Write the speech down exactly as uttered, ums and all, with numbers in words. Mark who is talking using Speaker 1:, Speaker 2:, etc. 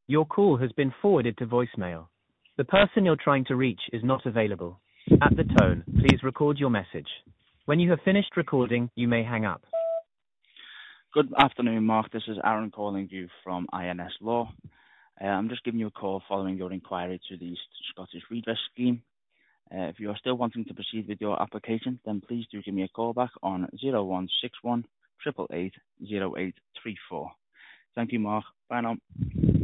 Speaker 1: Your call has been forwarded to voicemail. The person you're trying to reach is not available. At the tone, please record your message. When you have finished recording, you may hang up.
Speaker 2: Good afternoon, Mark. This is Aaron calling you from I N S Law. Uh, I'm just giving you a call following your inquiry to the Scottish Redress Scheme. Uh, if you are still wanting to proceed with your application, then please do give me a call back on zero one six one, eight eight eight, zero eight three four. Thank you, Mark. Bye now.